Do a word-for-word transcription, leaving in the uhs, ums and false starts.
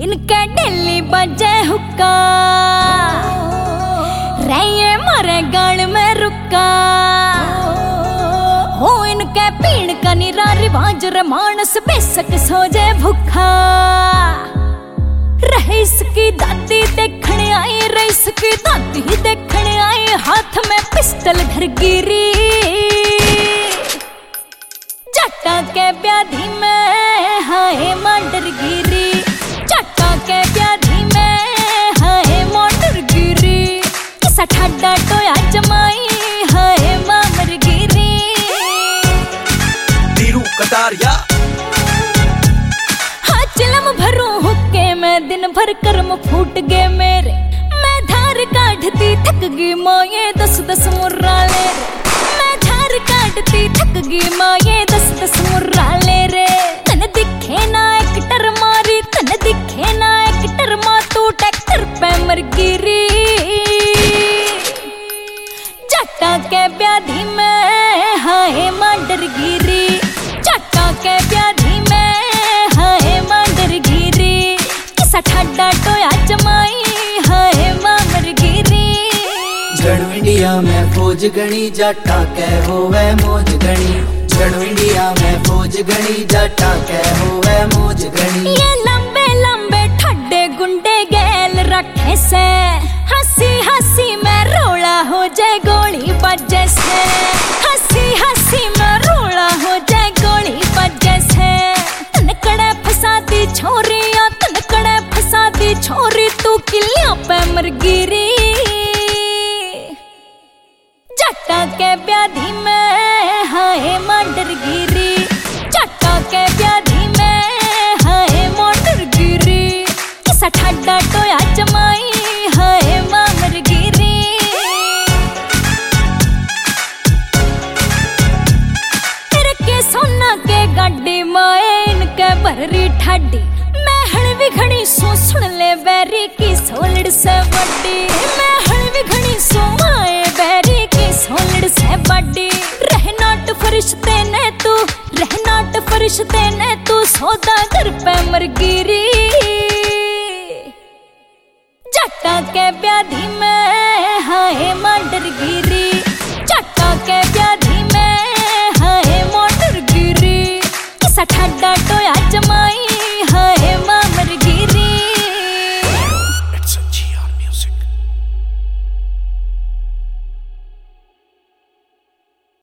इनके डेली बजे हुक्का रहे मारे गाल में रुका हो इनके पीण का निरा रिवाज रे मानस बेसक सोजे भूखा रहे इसकी दादी देखने आई रे इसकी दादी देखने आई हाथ में पिस्टल धर गिरी जट्टा के व्याधि में हाय मांडर गिरी जट्टा के व्याधि में हाय मांडर गिरी किसा ठाडा टोया जमाई हाय मामर गिरी तीरू कटारिया हाँ चिलम भरूं हुक्के में दिन भर कर्म फूट गए मेरे मैं धार काढ़ती थक गई माये दस दस मुर्राले मैं धार काढ़ती थक गई माये दस दस मुर्राले रे तन दिखे ना एक टर मारी तन दिखे ना एक टर मा तू ट्रैक्टर पे मर गिरी जट्टा के व्याधि में हाय मांडर गिरी जट्टा के व्याधि में हाय मांडर गिरी किसा ठाडा टोया जमाई हाय मामर गिरी जड़ू इंडिया में फौज गणी जट्टा के होवे मौज गणी जड़ू इंडिया में फौज गणी जट्टा के होवे मौज गणी ये लंबे लंबे ठड्डे गुंडे गैल रखे से हंसी हंसी में रोड़ा हो जाए गोली बजे से हंसी हंसी में रोड़ा हो जाए गोली बजे से तनकड़े फसादी छोरियां तनकड़े फसादी छोरी तू किलियां पे मर गिरी जट्टा के व्याधि में हाय मांडर गिरी जट्टा के व्याधि में हाय मांडर गिरी किसा ठाडा टोया जमाई हाय मामर गिरी तेरे के सोना के गाड़ी माए इनके भरी ठाडी मैं हण भी घणी सो सुन ले बैरी की सोलड़ से बड़ी मैं हण भी घणी सो माए बैरी की सोलड़ से बड़ी रहनाट फरिश्ते ने तू रहनाट फरिश्ते ने तू सौदागर पे मर गिरी जट्टा के व्याधि में हाय मांडर गिरी जट्टा के व्याधि